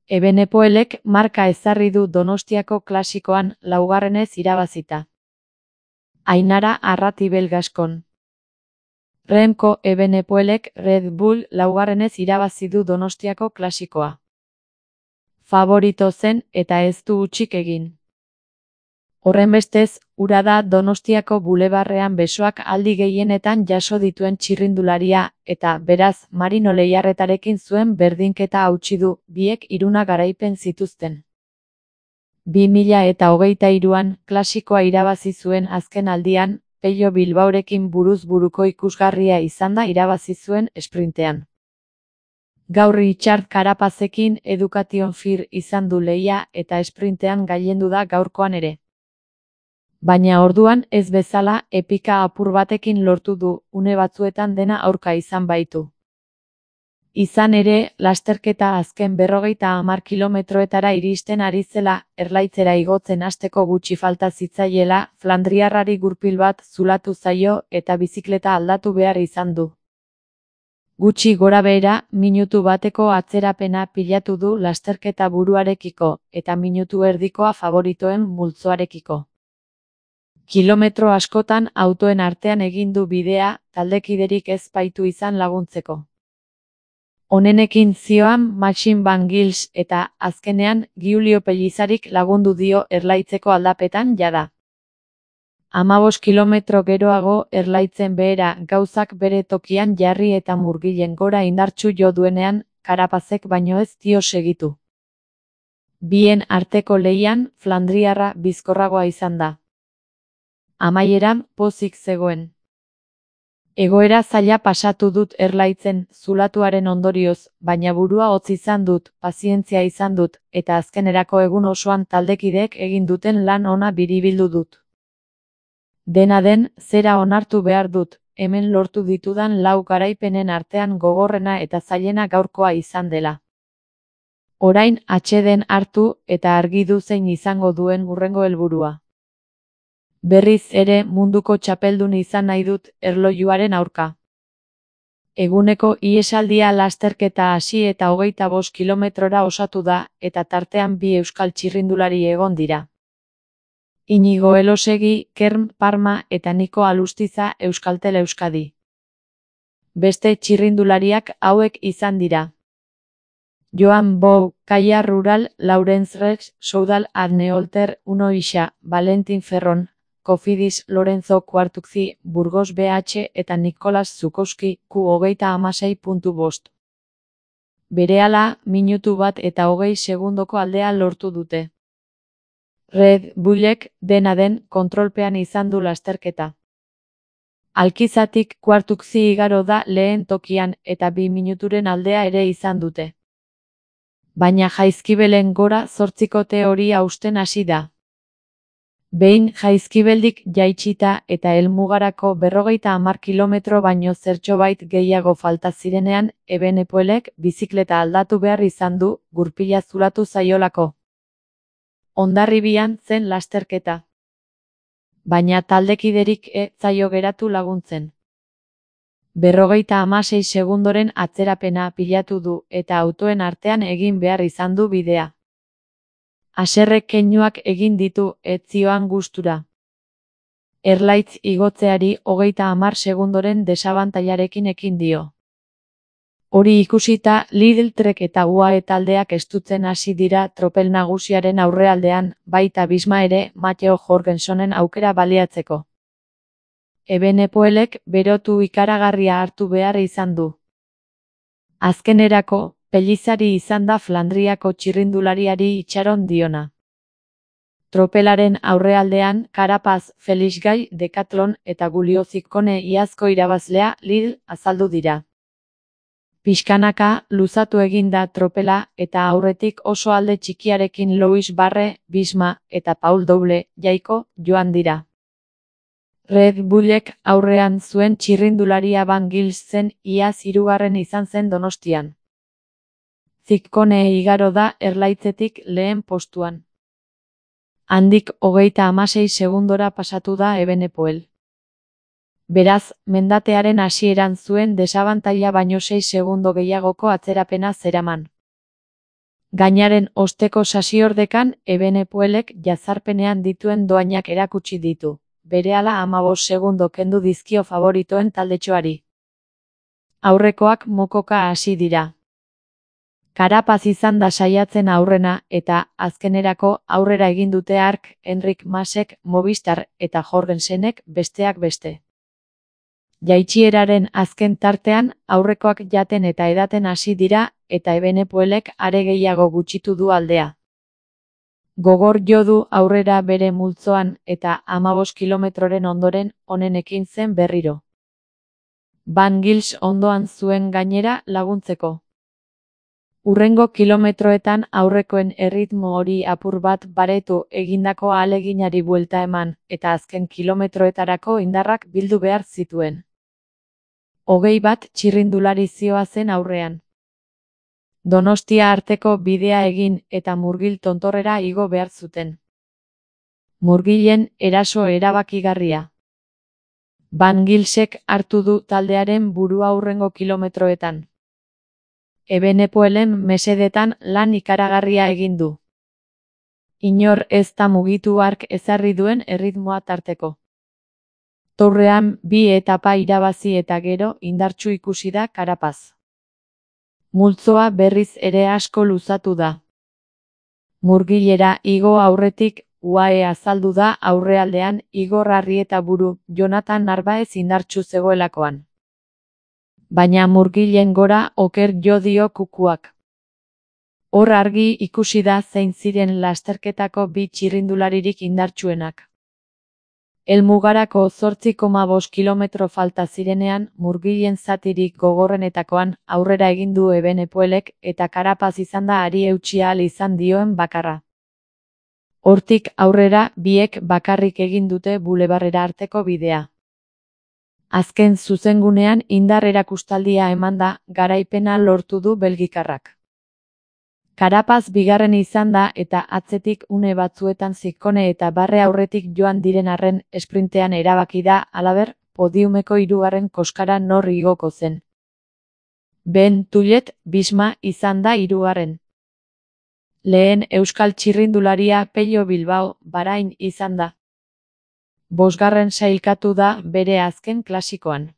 Ebenepoelek marka ezarri du Donostiako klasikoan laugarrenez irabazita. Ainara Arratibel Gaskon. Remco Ebenepoelek Red Bull laugarrenez irabazi du Donostiako klasikoa. Favorito zen eta ez du hutsik egin. Horrenbestez, hura da Donostiako bulebarrean besoak aldi gehienetan jaso dituen txirrindularia, eta, beraz, Marino Lehiarretarekin zuen berdinketa hautsi du, biek 3 garaipen zituzten. 2023an, klasikoa irabazi zuen azken aldian, Pello Bilbaorekin buruz buruko ikusgarria izan da irabazi zuen esprintean. Gaur Richard Carapacekin Education Fir izan du lehia eta esprintean gailendu da gaurkoan ere. Baina orduan ez bezala epika apur batekin lortu du, une batzuetan dena aurka izan baitu. Izan ere, lasterketa azken 50 kilometroetara iristen ari zela, erlaitzera igotzen hasteko gutxi falta zitzaiela, flandriarrari gurpil bat zulatu zaio eta bizikleta aldatu behar izan du. Gutxi gorabehera, minutu bateko atzerapena pilatu du lasterketa buruarekiko, eta minutu erdikoa favoritoen multzoarekiko. Kilometro askotan autoen artean egin du bidea, taldekiderik ez baitu izan laguntzeko. Honenekin zioan Maxime Van Gils eta, azkenean, Giulio Pellizarik lagundu dio erlaitzeko aldapetan jada. 15 kilometro geroago erlaitzen behera gauzak bere tokian jarri eta murgilen gora indartsu jo duenean, Carapacek baino ez dio segitu. Bien arteko lehian, flandriarra bizkorragoa izan da. Amaieran, pozik zegoen. Egoera zaila pasatu dut erlaitzen, zulatuaren ondorioz, baina burua hotz izan dut, pazientzia izan dut, eta azkenerako egun osoan taldekideek egin duten lan ona biribildu dut. Dena den, zera onartu behar dut, hemen lortu ditudan 4 garaipenen artean gogorrena eta zailena gaurkoa izan dela. Orain atseden hartu eta argi du zein izango duen hurrengo helburua. Berriz ere munduko txapeldun izan nahi dut erlojuaren aurka. Eguneko ihesaldia lasterketa hasi eta 25 kilometrora osatu da, eta tartean 2 euskal txirrindulari egon dira. Inigo Elosegi, Kern Parma eta Niko Alustiza Euskaltel Euskadi. Beste txirrindulariak hauek izan dira. Joan Bou, Kaia Rural, Laurens Rex, Soudal Adneolter, Uno Isa, Valentin Ferron, Cofidis Lorenzo Quartucci, Burgos BH eta Nikolas Zukowski, Q26.5. Berehala, minutu bat eta 20 segundoko aldea lortu dute. Red Bullek, dena den, kontrolpean izan du lasterketa. Alkizatik Quartucci igaro da lehen tokian eta 2 minuturen aldea ere izan dute. Baina Jaizkibelen gora 8 hori hausten hasi da. Behin Jaizkibeldik jaitsita eta helmugarako 50 kilometro baino zertxobait gehiago falta zirenean, Ebenepoelek bizikleta aldatu behar izan du, gurpila zulatu zaiolako. Hondarribian zen lasterketa. Baina taldekiderik ez zaio geratu laguntzen. 56 segundoren atzerapena pilatu du eta autoen artean egin behar izan du bidea. Haserrek keinuak egin ditu, ez zioan gustura. Erlaitz igotzeari 30 segundoren desabantailarekin ekin dio. Hori ikusita, Lidl Trek eta UAE taldeak estutzen hasi dira tropel nagusiaren aurrealdean, baita Bisma ere, Matteo Jorgensonen aukera baliatzeko. Ebenepoelek berotu ikaragarria hartu behar izan du. Azkenerako, Pellizari izan da Flandriako txirrindulariari itxaron diona. Tropelaren aurrealdean, Carapaz, Felix Gai, Decathlon eta Giulio Ciccone iazko irabazlea Lidl azaldu dira. Pixkanaka, luzatu egin da tropela eta aurretik oso alde txikiarekin Louis Barre, Bisma eta Paul Double, jaiko, joan dira. Red Bullek aurrean zuen txirrindularia Van Gils zen iaz 3. izan zen Donostian. Ciccone igaro da erlaitzetik lehen postuan. Handik 36 segundora pasatu da Ebenepoel. Beraz, mendatearen hasieran zuen desabantaila baino 6 segundo gehiagoko atzerapena zeraman. Gainaren osteko sasiordekan Evenepoelek jazarpenean dituen doainak erakutsi ditu. Berehala 15 segundo kendu dizkio favoritoen taldetxoari. Aurrekoak mokoka hasi dira. Carapaz izan da saiatzen aurrena eta azkenerako aurrera egin dute hark Enric Masek, Movistar eta Jorgensenek besteak beste. Jaitsieraren azken tartean aurrekoak jaten eta edaten hasi dira eta Evenepoelek are gehiago gutxitu du aldea. Gogor jo du aurrera bere multzoan eta 15 kilometroren ondoren onenekin zen berriro. Van Gils ondoan zuen gainera laguntzeko. Hurrengo kilometroetan aurrekoen erritmo hori apur bat baretu egindako ahaleginari buelta eman eta azken kilometroetarako indarrak bildu behar zituen. 21 txirrindulari zihoazen aurrean. Donostia arteko bidea egin eta Murgil tontorrera igo behar zuten. Murgilen eraso erabakigarria. Van Gilsek hartu du taldearen burua hurrengo kilometroetan. Evenepoelen mesedetan lan ikaragarria egin du. Inor ez da mugitu hark ezarri duen erritmoa tarteko. Tourrean 2 etapa irabazi eta gero indartsu ikusi da Carapaz. Multzoa berriz ere asko luzatu da. Murgilera igo aurretik UAE azaldu da aurrealdean Igor Arrieta buru Jonathan Narvaez indartsu zegoelakoan. Baina Murgilen gora oker jo dio kukuak. Hor argi ikusi da zein ziren lasterketako 2 txirrindularirik indartsuenak. Helmugarako 8,5 kilometro falta zirenean Murgilen zatirik gogorrenetakoan aurrera egin du Evenepoelek eta Carapaz izan da hari eutsi ahal izan dioen bakarra. Hortik aurrera biek bakarrik egin dute bulebarrera arteko bidea. Azken zuzengunean indar erakustaldia emanda garaipena lortu du belgikarrak. Carapaz bigarren izan da eta atzetik une batzuetan Ciccone eta Barre aurretik joan diren arren esprintean erabaki da halaber podiumeko 3. koskara nor igoko zen. Ben Tullet Visma izan da 3. Lehen euskal txirrindularia Pello Bilbao Bahrain izan da. 5. sailkatu da bere azken klasikoan.